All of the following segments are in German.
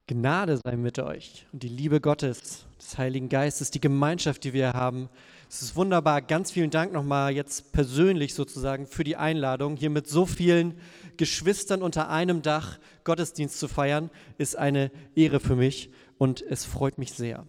Gnade sei mit euch und die Liebe Gottes, des Heiligen Geistes, die Gemeinschaft, die wir haben. Es ist wunderbar. Ganz vielen Dank nochmal jetzt persönlich sozusagen für die Einladung. Hier mit so vielen Geschwistern unter einem Dach Gottesdienst zu feiern, ist eine Ehre für mich und es freut mich sehr.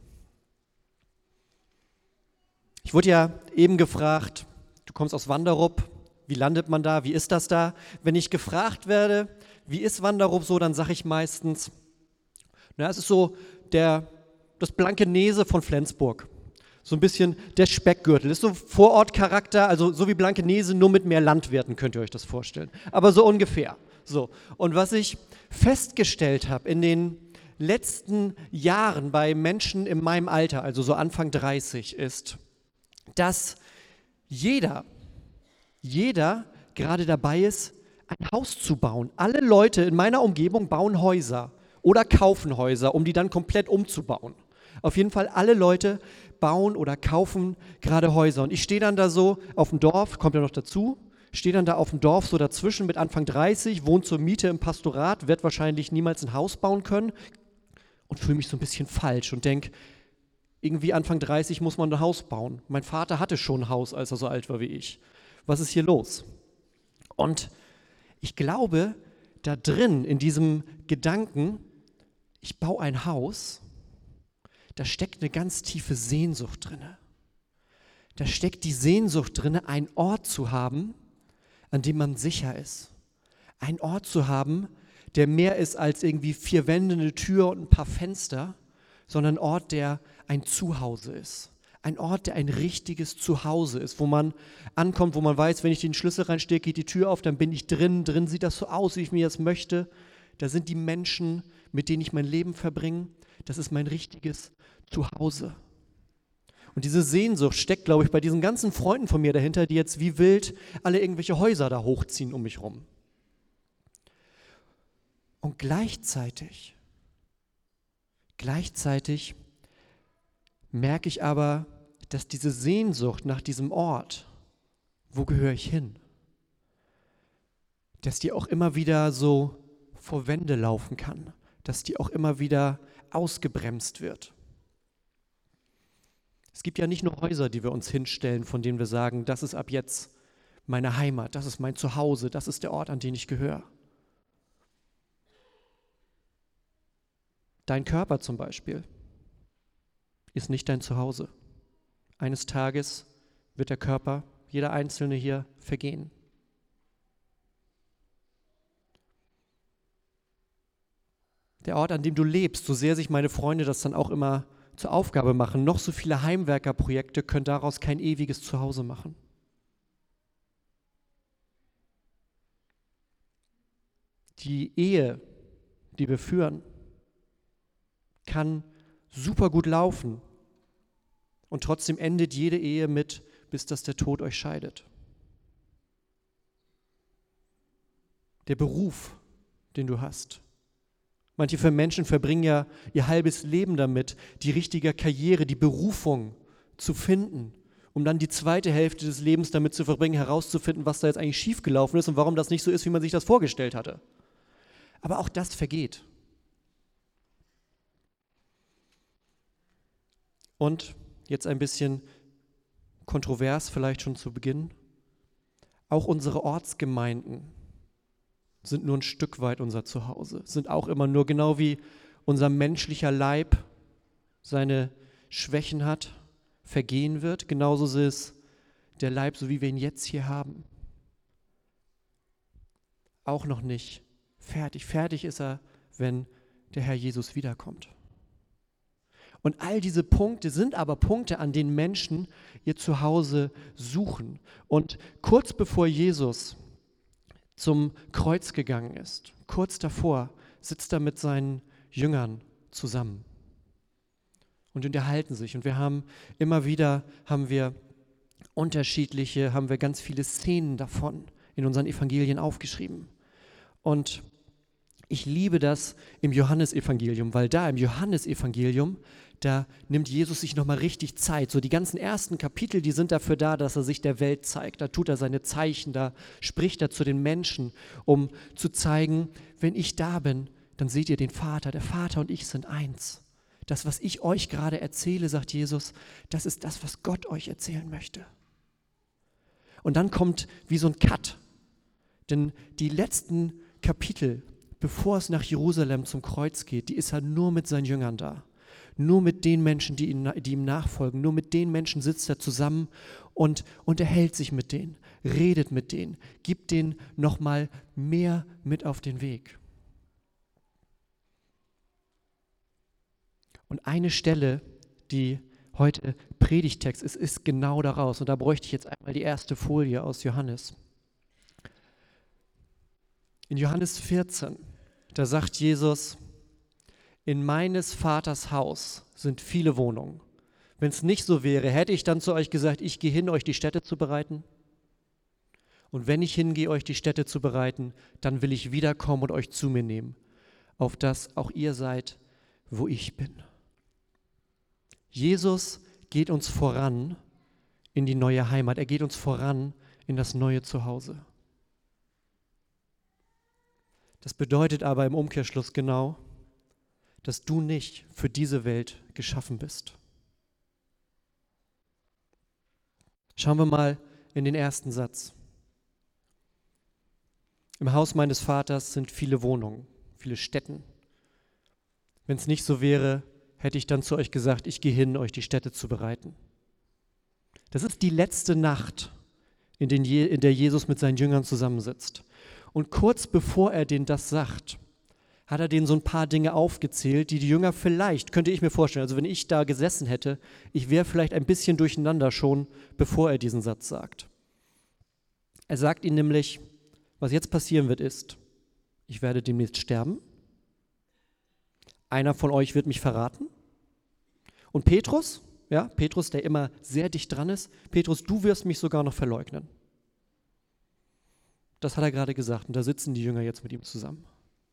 Ich wurde ja eben gefragt, du kommst aus Wanderup, wie landet man da, wie ist das da? Wenn ich gefragt werde, wie ist Wanderup so, dann sage ich meistens, es ist so das Blankenese von Flensburg. So ein bisschen der Speckgürtel. Das ist so Vorortcharakter, also so wie Blankenese, nur mit mehr Landwirten, könnt ihr euch das vorstellen. Aber so ungefähr. So. Und was ich festgestellt habe in den letzten Jahren bei Menschen in meinem Alter, also so Anfang 30, ist, dass jeder gerade dabei ist, ein Haus zu bauen. Alle Leute in meiner Umgebung bauen Häuser oder kaufen Häuser, um die dann komplett umzubauen. Auf jeden Fall alle Leute bauen oder kaufen gerade Häuser. Und ich stehe dann da so auf dem Dorf, kommt ja noch dazu, stehe dann da auf dem Dorf so dazwischen mit Anfang 30, wohne zur Miete im Pastorat, werde wahrscheinlich niemals ein Haus bauen können und fühle mich so ein bisschen falsch und denke, irgendwie Anfang 30 muss man ein Haus bauen. Mein Vater hatte schon ein Haus, als er so alt war wie ich. Was ist hier los? Und ich glaube, da drin, in diesem Gedanken, ich baue ein Haus, da steckt eine ganz tiefe Sehnsucht drin. Da steckt die Sehnsucht drin, einen Ort zu haben, an dem man sicher ist. Ein Ort zu haben, der mehr ist als irgendwie 4 Wände, eine Tür und ein paar Fenster, sondern ein Ort, der ein Zuhause ist. Ein Ort, der ein richtiges Zuhause ist, wo man ankommt, wo man weiß, wenn ich den Schlüssel reinstecke, geht die Tür auf, dann bin ich drin. Drin sieht das so aus, wie ich mir das möchte. Da sind die Menschen, mit denen ich mein Leben verbringe. Das ist mein richtiges Zuhause. Und diese Sehnsucht steckt, glaube ich, bei diesen ganzen Freunden von mir dahinter, die jetzt wie wild alle irgendwelche Häuser da hochziehen um mich rum. Und gleichzeitig merke ich aber, dass diese Sehnsucht nach diesem Ort, wo gehöre ich hin, dass die auch immer wieder so vor Wände laufen kann, dass die auch immer wieder ausgebremst wird. Es gibt ja nicht nur Häuser, die wir uns hinstellen, von denen wir sagen, das ist ab jetzt meine Heimat, das ist mein Zuhause, das ist der Ort, an den ich gehöre. Dein Körper zum Beispiel ist nicht dein Zuhause. Eines Tages wird der Körper, jeder Einzelne hier, vergehen. Der Ort, an dem du lebst, so sehr sich meine Freunde das dann auch immer zur Aufgabe machen, noch so viele Heimwerkerprojekte können daraus kein ewiges Zuhause machen. Die Ehe, die wir führen, kann super gut laufen und trotzdem endet jede Ehe mit, bis dass der Tod euch scheidet. Der Beruf, den du hast. Manche Menschen verbringen ja ihr halbes Leben damit, die richtige Karriere, die Berufung zu finden, um dann die zweite Hälfte des Lebens damit zu verbringen, herauszufinden, was da jetzt eigentlich schiefgelaufen ist und warum das nicht so ist, wie man sich das vorgestellt hatte. Aber auch das vergeht. Und jetzt ein bisschen kontrovers vielleicht schon zu Beginn, auch unsere Ortsgemeinden sind nur ein Stück weit unser Zuhause, sind auch immer nur, genau wie unser menschlicher Leib seine Schwächen hat, vergehen wird, genauso ist der Leib, so wie wir ihn jetzt hier haben, auch noch nicht fertig. Fertig ist er, wenn der Herr Jesus wiederkommt. Und all diese Punkte sind aber Punkte, an denen Menschen ihr Zuhause suchen. Und kurz bevor Jesus zum Kreuz gegangen ist, kurz davor, sitzt er mit seinen Jüngern zusammen und unterhalten sich. Und wir haben immer wieder, haben wir ganz viele Szenen davon in unseren Evangelien aufgeschrieben. Und ich liebe das im Johannesevangelium, weil da im Johannesevangelium, da nimmt Jesus sich nochmal richtig Zeit. So die ganzen ersten Kapitel, die sind dafür da, dass er sich der Welt zeigt. Da tut er seine Zeichen, da spricht er zu den Menschen, um zu zeigen, wenn ich da bin, dann seht ihr den Vater. Der Vater und ich sind eins. Das, was ich euch gerade erzähle, sagt Jesus, das ist das, was Gott euch erzählen möchte. Und dann kommt wie so ein Cut. Denn die letzten Kapitel, bevor es nach Jerusalem zum Kreuz geht, die ist er nur mit seinen Jüngern da. Nur mit den Menschen, die ihm nachfolgen. Nur mit den Menschen sitzt er zusammen und unterhält sich mit denen, redet mit denen, gibt denen nochmal mehr mit auf den Weg. Und eine Stelle, die heute Predigtext ist genau daraus. Und da bräuchte ich jetzt einmal die erste Folie aus Johannes. In Johannes 14, da sagt Jesus, in meines Vaters Haus sind viele Wohnungen. Wenn es nicht so wäre, hätte ich dann zu euch gesagt, ich gehe hin, euch die Stätte zu bereiten. Und wenn ich hingehe, euch die Stätte zu bereiten, dann will ich wiederkommen und euch zu mir nehmen, auf dass auch ihr seid, wo ich bin. Jesus geht uns voran in die neue Heimat. Er geht uns voran in das neue Zuhause. Das bedeutet aber im Umkehrschluss genau, dass du nicht für diese Welt geschaffen bist. Schauen wir mal in den ersten Satz. Im Haus meines Vaters sind viele Wohnungen, viele Stätten. Wenn es nicht so wäre, hätte ich dann zu euch gesagt, ich gehe hin, euch die Stätte zu bereiten. Das ist die letzte Nacht, in der Jesus mit seinen Jüngern zusammensitzt. Und kurz bevor er denen das sagt, hat er denen so ein paar Dinge aufgezählt, die Jünger vielleicht, könnte ich mir vorstellen, also wenn ich da gesessen hätte, ich wäre vielleicht ein bisschen durcheinander schon, bevor er diesen Satz sagt. Er sagt ihnen nämlich, was jetzt passieren wird ist, ich werde demnächst sterben, einer von euch wird mich verraten und Petrus, der immer sehr dicht dran ist, Petrus, du wirst mich sogar noch verleugnen. Das hat er gerade gesagt und da sitzen die Jünger jetzt mit ihm zusammen.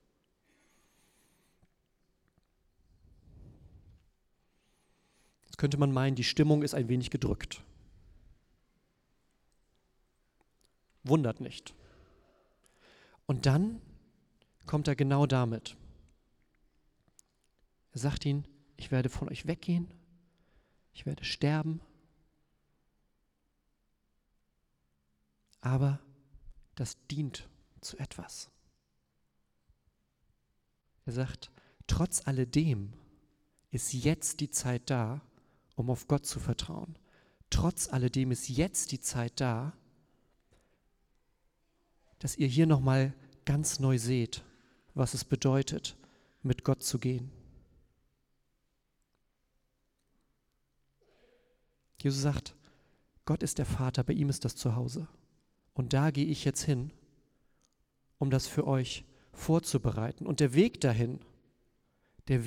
Jetzt könnte man meinen, die Stimmung ist ein wenig gedrückt. Wundert nicht. Und dann kommt er genau damit. Er sagt ihnen, ich werde von euch weggehen, ich werde sterben, aber das dient zu etwas. Er sagt, trotz alledem ist jetzt die Zeit da, um auf Gott zu vertrauen. Trotz alledem ist jetzt die Zeit da, dass ihr hier nochmal ganz neu seht, was es bedeutet, mit Gott zu gehen. Jesus sagt, Gott ist der Vater, bei ihm ist das Zuhause. Und da gehe ich jetzt hin, um das für euch vorzubereiten. Und der Weg dahin, der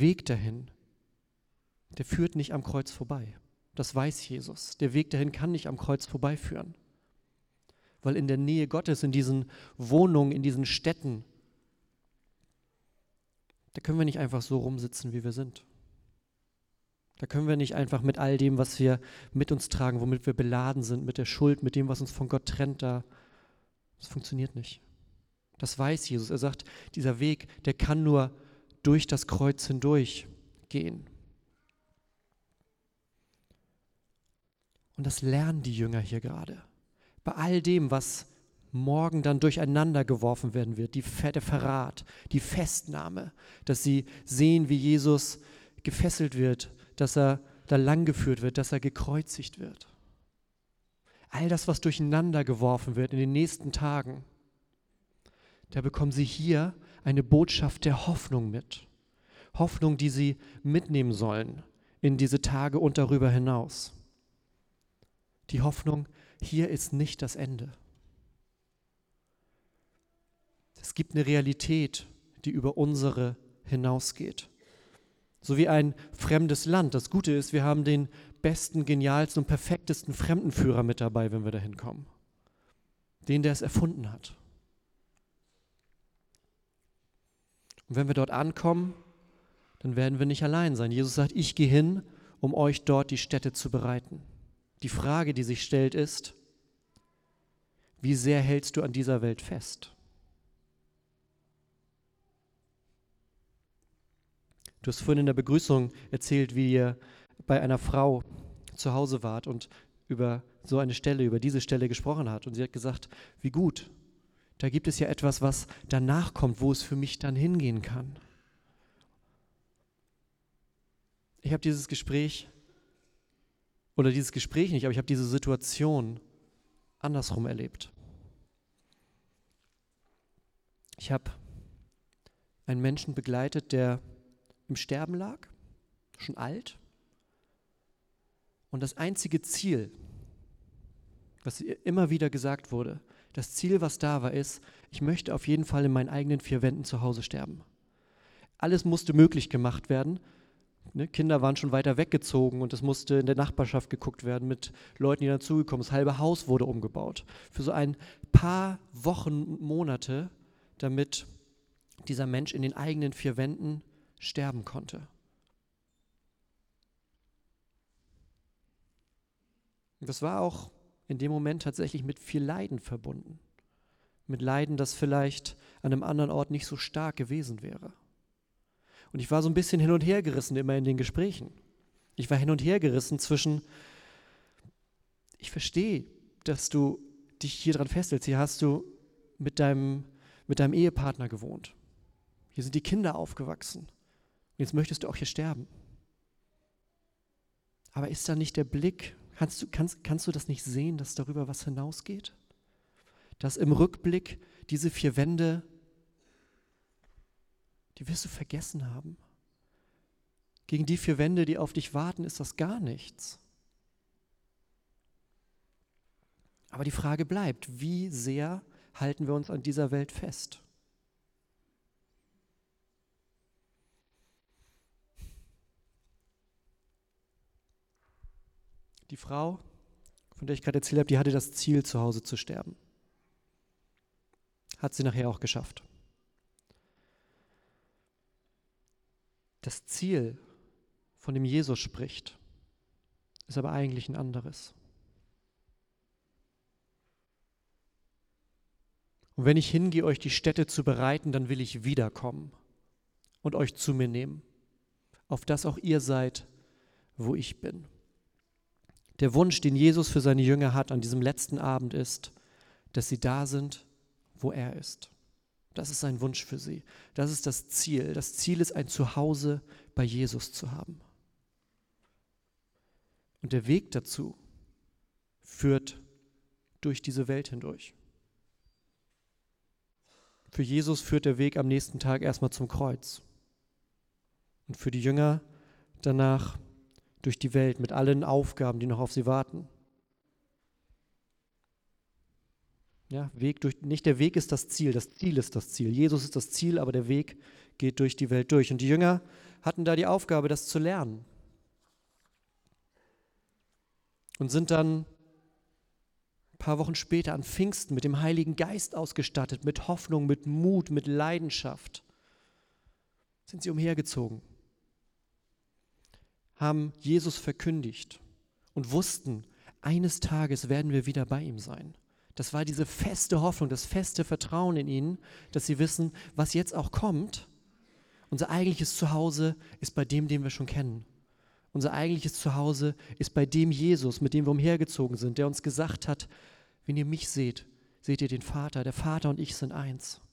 führt nicht am Kreuz vorbei. Das weiß Jesus. Der Weg dahin kann nicht am Kreuz vorbeiführen. Weil in der Nähe Gottes, in diesen Wohnungen, in diesen Städten, da können wir nicht einfach so rumsitzen, wie wir sind. Da können wir nicht einfach mit all dem, was wir mit uns tragen, womit wir beladen sind, mit der Schuld, mit dem, was uns von Gott trennt, das funktioniert nicht. Das weiß Jesus. Er sagt, dieser Weg, der kann nur durch das Kreuz hindurch gehen. Und das lernen die Jünger hier gerade. Bei all dem, was morgen dann durcheinander geworfen werden wird, der Verrat, die Festnahme, dass sie sehen, wie Jesus gefesselt wird, dass er da langgeführt wird, dass er gekreuzigt wird. All das, was durcheinander geworfen wird in den nächsten Tagen, da bekommen sie hier eine Botschaft der Hoffnung mit. Hoffnung, die sie mitnehmen sollen in diese Tage und darüber hinaus. Die Hoffnung, hier ist nicht das Ende. Es gibt eine Realität, die über unsere hinausgeht. So wie ein fremdes Land. Das Gute ist, wir haben den besten, genialsten und perfektesten Fremdenführer mit dabei, wenn wir da hinkommen. Den, der es erfunden hat. Und wenn wir dort ankommen, dann werden wir nicht allein sein. Jesus sagt, ich gehe hin, um euch dort die Stätte zu bereiten. Die Frage, die sich stellt, ist, wie sehr hältst du an dieser Welt fest? Du hast vorhin in der Begrüßung erzählt, wie ihr bei einer Frau zu Hause wart und über so eine Stelle, über diese Stelle gesprochen hat. Und sie hat gesagt, wie gut, da gibt es ja etwas, was danach kommt, wo es für mich dann hingehen kann. Ich habe dieses Gespräch nicht, aber ich habe diese Situation andersrum erlebt. Ich habe einen Menschen begleitet, der im Sterben lag, schon alt. Und das einzige Ziel, was ihr immer wieder gesagt wurde, das Ziel, was da war, ist, ich möchte auf jeden Fall in meinen eigenen 4 Wänden zu Hause sterben. Alles musste möglich gemacht werden. Kinder waren schon weiter weggezogen und es musste in der Nachbarschaft geguckt werden mit Leuten, die dazugekommen sind. Das halbe Haus wurde umgebaut. Für so ein paar Wochen und Monate, damit dieser Mensch in den eigenen 4 Wänden sterben konnte. Und das war auch in dem Moment tatsächlich mit viel Leiden verbunden. Mit Leiden, das vielleicht an einem anderen Ort nicht so stark gewesen wäre. Und ich war so ein bisschen hin und her gerissen immer in den Gesprächen. Ich war hin und her gerissen zwischen, ich verstehe, dass du dich hier dran festhältst. Hier hast du mit deinem Ehepartner gewohnt. Hier sind die Kinder aufgewachsen. Und jetzt möchtest du auch hier sterben. Aber ist da nicht der Blick, kannst du das nicht sehen, dass darüber was hinausgeht? Dass im Rückblick diese 4 Wände, die wirst du vergessen haben. Gegen die 4 Wände, die auf dich warten, ist das gar nichts. Aber die Frage bleibt, wie sehr halten wir uns an dieser Welt fest? Die Frau, von der ich gerade erzählt habe, die hatte das Ziel, zu Hause zu sterben. Hat sie nachher auch geschafft. Das Ziel, von dem Jesus spricht, ist aber eigentlich ein anderes. Und wenn ich hingehe, euch die Stätte zu bereiten, dann will ich wiederkommen und euch zu mir nehmen, auf dass auch ihr seid, wo ich bin. Der Wunsch, den Jesus für seine Jünger hat an diesem letzten Abend ist, dass sie da sind, wo er ist. Das ist sein Wunsch für sie. Das ist das Ziel. Das Ziel ist, ein Zuhause bei Jesus zu haben. Und der Weg dazu führt durch diese Welt hindurch. Für Jesus führt der Weg am nächsten Tag erstmal zum Kreuz. Und für die Jünger danach durch die Welt mit allen Aufgaben, die noch auf sie warten. Ja, nicht der Weg ist das Ziel ist das Ziel. Jesus ist das Ziel, aber der Weg geht durch die Welt durch. Und die Jünger hatten da die Aufgabe, das zu lernen. Und sind dann ein paar Wochen später an Pfingsten mit dem Heiligen Geist ausgestattet, mit Hoffnung, mit Mut, mit Leidenschaft. Sind sie umhergezogen, haben Jesus verkündigt und wussten, eines Tages werden wir wieder bei ihm sein. Das war diese feste Hoffnung, das feste Vertrauen in ihn, dass sie wissen, was jetzt auch kommt, unser eigentliches Zuhause ist bei dem, den wir schon kennen. Unser eigentliches Zuhause ist bei dem Jesus, mit dem wir umhergezogen sind, der uns gesagt hat, wenn ihr mich seht, seht ihr den Vater. Der Vater und ich sind eins.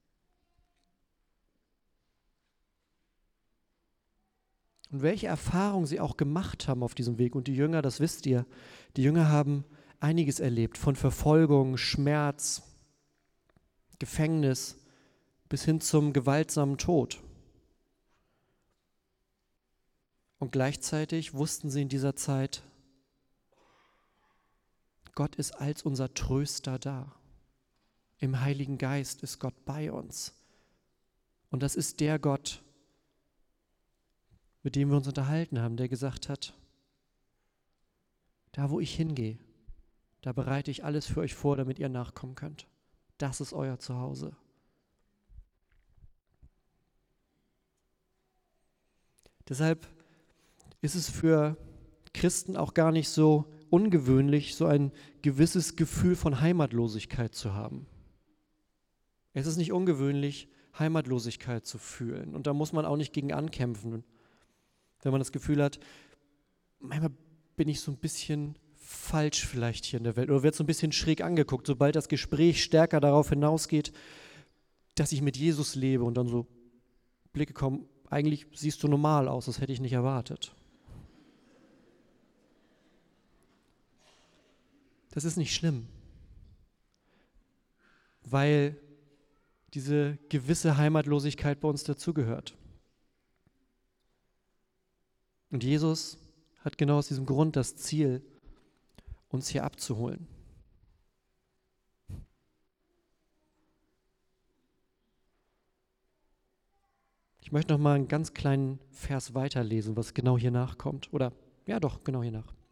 Und welche Erfahrungen sie auch gemacht haben auf diesem Weg. Und die Jünger, das wisst ihr, die Jünger haben einiges erlebt, von Verfolgung, Schmerz, Gefängnis bis hin zum gewaltsamen Tod. Und gleichzeitig wussten sie in dieser Zeit, Gott ist als unser Tröster da. Im Heiligen Geist ist Gott bei uns. Und das ist der Gott, mit dem wir uns unterhalten haben, der gesagt hat, da wo ich hingehe, da bereite ich alles für euch vor, damit ihr nachkommen könnt. Das ist euer Zuhause. Deshalb ist es für Christen auch gar nicht so ungewöhnlich, so ein gewisses Gefühl von Heimatlosigkeit zu haben. Es ist nicht ungewöhnlich, Heimatlosigkeit zu fühlen. Und da muss man auch nicht gegen ankämpfen. Wenn man das Gefühl hat, manchmal bin ich so ein bisschen falsch vielleicht hier in der Welt oder wird so ein bisschen schräg angeguckt, sobald das Gespräch stärker darauf hinausgeht, dass ich mit Jesus lebe und dann so Blicke kommen, eigentlich siehst du normal aus, das hätte ich nicht erwartet. Das ist nicht schlimm, weil diese gewisse Heimatlosigkeit bei uns dazugehört. Und Jesus hat genau aus diesem Grund das Ziel, uns hier abzuholen. Ich möchte noch mal einen ganz kleinen Vers weiterlesen, was genau hier nachkommt. Oder, ja doch, genau hier nach.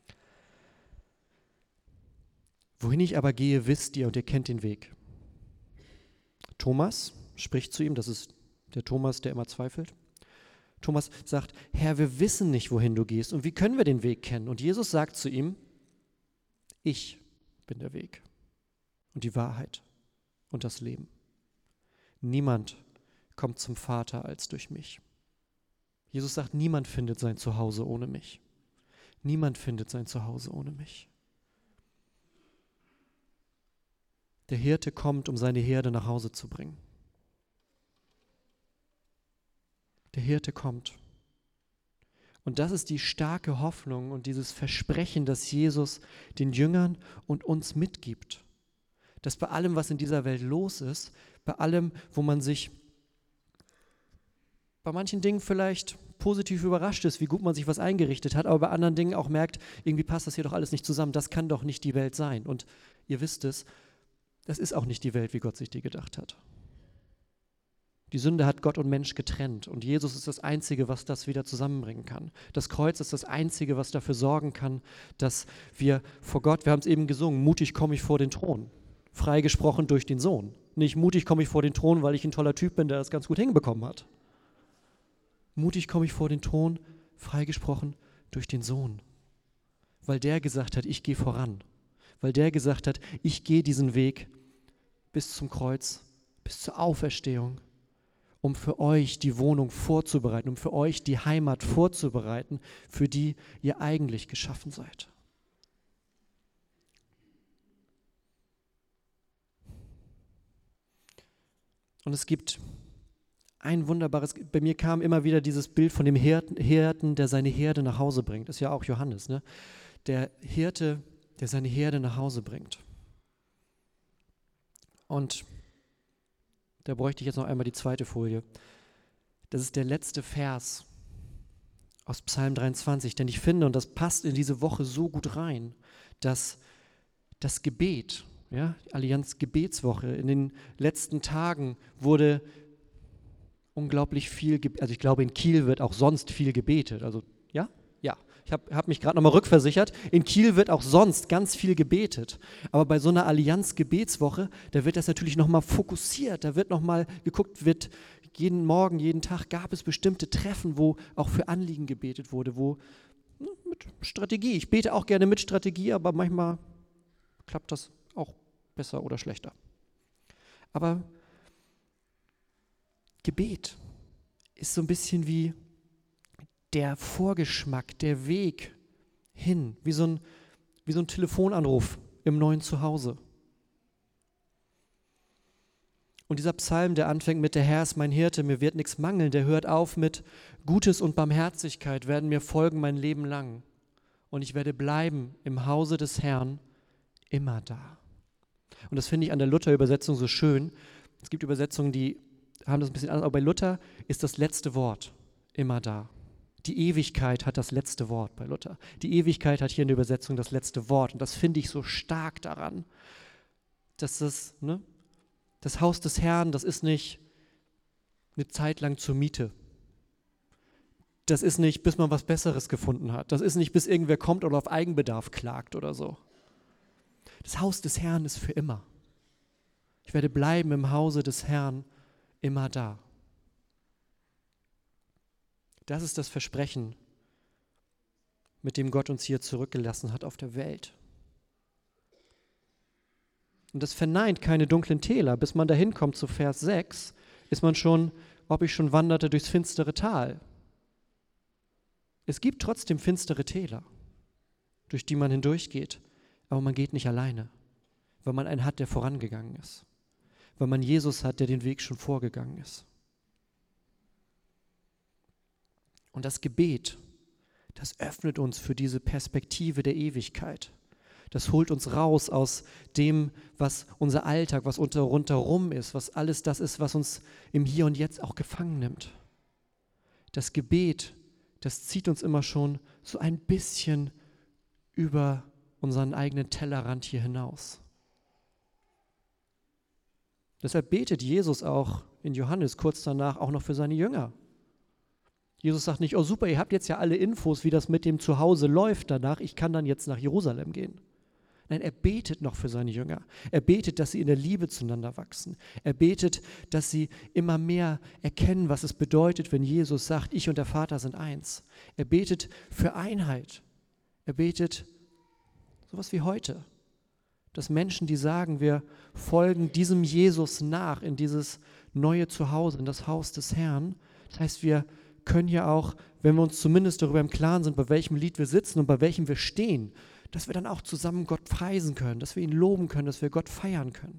Wohin ich aber gehe, wisst ihr und ihr kennt den Weg. Thomas spricht zu ihm, das ist der Thomas, der immer zweifelt. Thomas sagt, Herr, wir wissen nicht, wohin du gehst und wie können wir den Weg kennen? Und Jesus sagt zu ihm, ich bin der Weg und die Wahrheit und das Leben. Niemand kommt zum Vater als durch mich. Jesus sagt, niemand findet sein Zuhause ohne mich. Niemand findet sein Zuhause ohne mich. Der Hirte kommt, um seine Herde nach Hause zu bringen. Der Hirte kommt. Und das ist die starke Hoffnung und dieses Versprechen, das Jesus den Jüngern und uns mitgibt. Dass bei allem, was in dieser Welt los ist, bei allem, wo man sich bei manchen Dingen vielleicht positiv überrascht ist, wie gut man sich was eingerichtet hat, aber bei anderen Dingen auch merkt, irgendwie passt das hier doch alles nicht zusammen. Das kann doch nicht die Welt sein. Und ihr wisst es, das ist auch nicht die Welt, wie Gott sich die gedacht hat. Die Sünde hat Gott und Mensch getrennt und Jesus ist das Einzige, was das wieder zusammenbringen kann. Das Kreuz ist das Einzige, was dafür sorgen kann, dass wir vor Gott, wir haben es eben gesungen, mutig komme ich vor den Thron, freigesprochen durch den Sohn. Nicht mutig komme ich vor den Thron, weil ich ein toller Typ bin, der das ganz gut hinbekommen hat. Mutig komme ich vor den Thron, freigesprochen durch den Sohn. Weil der gesagt hat, ich gehe voran. Weil der gesagt hat, ich gehe diesen Weg bis zum Kreuz, bis zur Auferstehung, um für euch die Wohnung vorzubereiten, um für euch die Heimat vorzubereiten, für die ihr eigentlich geschaffen seid. Und es gibt ein wunderbares, bei mir kam immer wieder dieses Bild von dem Hirten, der seine Herde nach Hause bringt. Das ist ja auch Johannes, ne? Der Hirte, der seine Herde nach Hause bringt. Und da bräuchte ich jetzt noch einmal die zweite Folie. Das ist der letzte Vers aus Psalm 23, denn ich finde, und das passt in diese Woche so gut rein, dass das Gebet, ja, Allianz Gebetswoche, in den letzten Tagen wurde unglaublich viel, also ich glaube in Kiel wird auch sonst viel gebetet, also ja, ich hab mich gerade nochmal rückversichert, in Kiel wird auch sonst ganz viel gebetet, aber bei so einer Allianz-Gebetswoche, da wird das natürlich nochmal fokussiert, da wird nochmal geguckt, wird jeden Morgen, jeden Tag gab es bestimmte Treffen, wo auch für Anliegen gebetet wurde, wo mit Strategie, ich bete auch gerne mit Strategie, aber manchmal klappt das auch besser oder schlechter. Aber Gebet ist so ein bisschen wie der Vorgeschmack, der Weg hin, wie so ein Telefonanruf im neuen Zuhause. Und dieser Psalm, der anfängt mit der Herr ist mein Hirte, mir wird nichts mangeln, der hört auf mit Gutes und Barmherzigkeit werden mir folgen mein Leben lang. Und ich werde bleiben im Hause des Herrn immer da. Und das finde ich an der Luther-Übersetzung so schön. Es gibt Übersetzungen, die haben das ein bisschen anders, aber bei Luther ist das letzte Wort immer da. Die Ewigkeit hat das letzte Wort bei Luther. Die Ewigkeit hat hier in der Übersetzung das letzte Wort. Und das finde ich so stark daran, dass das Haus des Herrn, das ist nicht eine Zeit lang zur Miete. Das ist nicht, bis man was Besseres gefunden hat. Das ist nicht, bis irgendwer kommt oder auf Eigenbedarf klagt oder so. Das Haus des Herrn ist für immer. Ich werde bleiben im Hause des Herrn immer da. Das ist das Versprechen, mit dem Gott uns hier zurückgelassen hat auf der Welt. Und das verneint keine dunklen Täler, bis man dahin kommt zu Vers 6. ob ich schon wanderte durchs finstere Tal. Es gibt trotzdem finstere Täler, durch die man hindurchgeht, aber man geht nicht alleine, weil man einen hat, der vorangegangen ist, weil man Jesus hat, der den Weg schon vorgegangen ist. Und das Gebet, das öffnet uns für diese Perspektive der Ewigkeit. Das holt uns raus aus dem, was unser Alltag, was rundherum ist, was alles das ist, was uns im Hier und Jetzt auch gefangen nimmt. Das Gebet, das zieht uns immer schon so ein bisschen über unseren eigenen Tellerrand hier hinaus. Deshalb betet Jesus auch in Johannes kurz danach auch noch für seine Jünger. Jesus sagt nicht, oh super, ihr habt jetzt ja alle Infos, wie das mit dem Zuhause läuft danach, ich kann dann jetzt nach Jerusalem gehen. Nein, er betet noch für seine Jünger. Er betet, dass sie in der Liebe zueinander wachsen. Er betet, dass sie immer mehr erkennen, was es bedeutet, wenn Jesus sagt, ich und der Vater sind eins. Er betet für Einheit. Er betet sowas wie heute, dass Menschen, die sagen, wir folgen diesem Jesus nach in dieses neue Zuhause, in das Haus des Herrn. Das heißt, wir können ja auch, wenn wir uns zumindest darüber im Klaren sind, bei welchem Lied wir sitzen und bei welchem wir stehen, dass wir dann auch zusammen Gott preisen können, dass wir ihn loben können, dass wir Gott feiern können.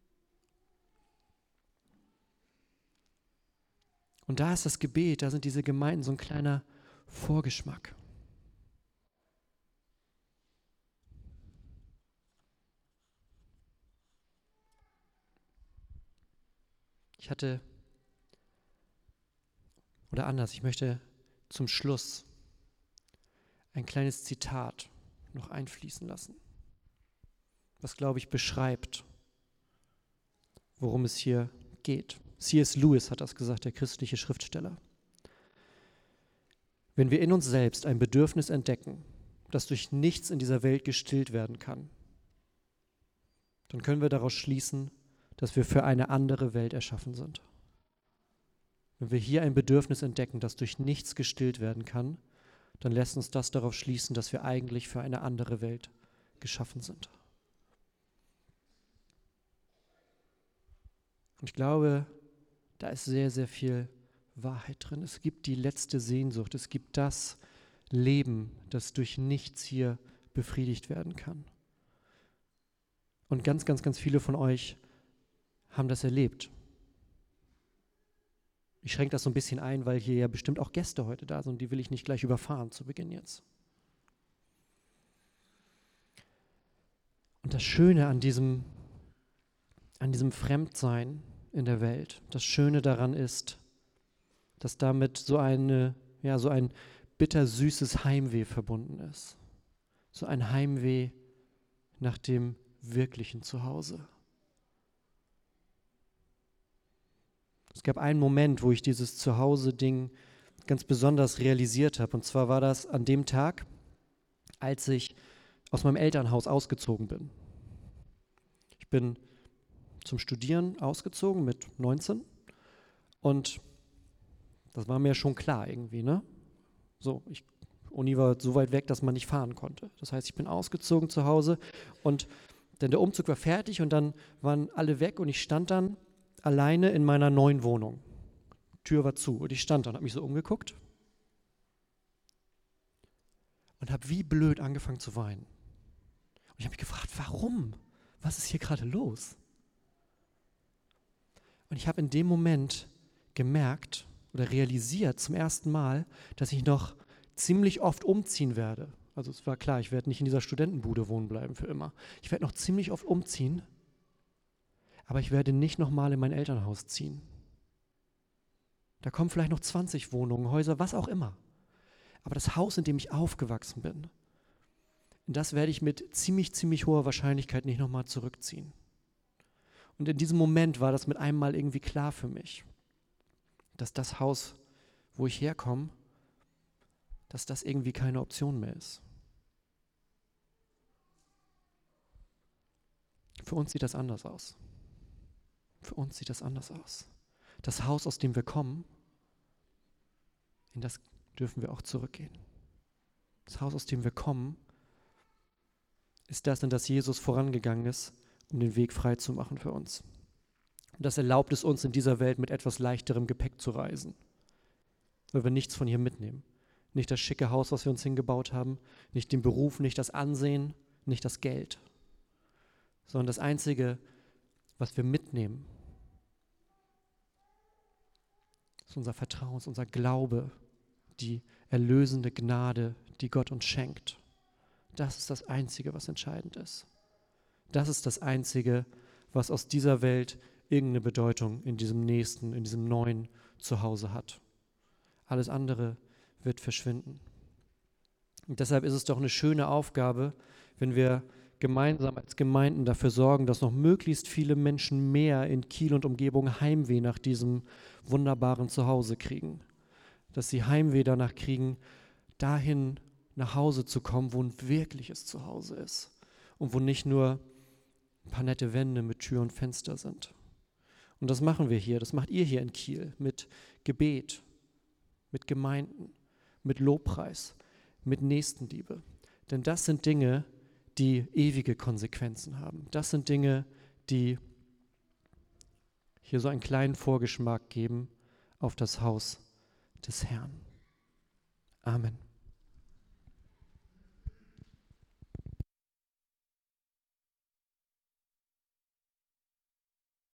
Und da ist das Gebet, da sind diese Gemeinden so ein kleiner Vorgeschmack. Ich möchte zum Schluss ein kleines Zitat noch einfließen lassen, was, glaube ich, beschreibt, worum es hier geht. C.S. Lewis hat das gesagt, der christliche Schriftsteller. Wenn wir in uns selbst ein Bedürfnis entdecken, das durch nichts in dieser Welt gestillt werden kann, dann können wir daraus schließen, dass wir für eine andere Welt erschaffen sind. Wenn wir hier ein Bedürfnis entdecken, das durch nichts gestillt werden kann, dann lässt uns das darauf schließen, dass wir eigentlich für eine andere Welt geschaffen sind. Und ich glaube, da ist sehr, sehr viel Wahrheit drin. Es gibt die letzte Sehnsucht, es gibt das Leben, das durch nichts hier befriedigt werden kann. Und ganz, ganz, ganz viele von euch haben das erlebt. Ich schränke das so ein bisschen ein, weil hier ja bestimmt auch Gäste heute da sind und die will ich nicht gleich überfahren zu Beginn jetzt. Und das Schöne an diesem Fremdsein in der Welt, das Schöne daran ist, dass damit so ein bittersüßes Heimweh verbunden ist. So ein Heimweh nach dem wirklichen Zuhause. Es gab einen Moment, wo ich dieses Zuhause-Ding ganz besonders realisiert habe. Und zwar war das an dem Tag, als ich aus meinem Elternhaus ausgezogen bin. Ich bin zum Studieren ausgezogen mit 19 und das war mir schon klar irgendwie, ne? Uni war so weit weg, dass man nicht fahren konnte. Das heißt, ich bin ausgezogen zu Hause und dann der Umzug war fertig und dann waren alle weg und ich stand dann alleine in meiner neuen Wohnung. Tür war zu und ich stand da und habe mich so umgeguckt und habe wie blöd angefangen zu weinen. Und ich habe mich gefragt, warum? Was ist hier gerade los? Und ich habe in dem Moment gemerkt oder realisiert zum ersten Mal, dass ich noch ziemlich oft umziehen werde. Also es war klar, ich werde nicht in dieser Studentenbude wohnen bleiben für immer. Ich werde noch ziemlich oft umziehen, aber ich werde nicht nochmal in mein Elternhaus ziehen. Da kommen vielleicht noch 20 Wohnungen, Häuser, was auch immer. Aber das Haus, in dem ich aufgewachsen bin, in das werde ich mit ziemlich, ziemlich hoher Wahrscheinlichkeit nicht nochmal zurückziehen. Und in diesem Moment war das mit einem Mal irgendwie klar für mich, dass das Haus, wo ich herkomme, dass das irgendwie keine Option mehr ist. Für uns sieht das anders aus. Für uns sieht das anders aus. Das Haus, aus dem wir kommen, in das dürfen wir auch zurückgehen. Das Haus, aus dem wir kommen, ist das, in das Jesus vorangegangen ist, um den Weg frei zu machen für uns. Und das erlaubt es uns in dieser Welt mit etwas leichterem Gepäck zu reisen, weil wir nichts von hier mitnehmen. Nicht das schicke Haus, was wir uns hingebaut haben, nicht den Beruf, nicht das Ansehen, nicht das Geld, sondern das Einzige, was wir mitnehmen, ist unser Vertrauen, ist unser Glaube, die erlösende Gnade, die Gott uns schenkt. Das ist das Einzige, was entscheidend ist. Das ist das Einzige, was aus dieser Welt irgendeine Bedeutung in diesem nächsten, in diesem neuen Zuhause hat. Alles andere wird verschwinden. Und deshalb ist es doch eine schöne Aufgabe, wenn wir gemeinsam als Gemeinden dafür sorgen, dass noch möglichst viele Menschen mehr in Kiel und Umgebung Heimweh nach diesem wunderbaren Zuhause kriegen. Dass sie Heimweh danach kriegen, dahin nach Hause zu kommen, wo ein wirkliches Zuhause ist und wo nicht nur ein paar nette Wände mit Tür und Fenster sind. Und das machen wir hier, das macht ihr hier in Kiel mit Gebet, mit Gemeinden, mit Lobpreis, mit Nächstenliebe. Denn das sind Dinge, die ewige Konsequenzen haben. Das sind Dinge, die hier so einen kleinen Vorgeschmack geben auf das Haus des Herrn. Amen.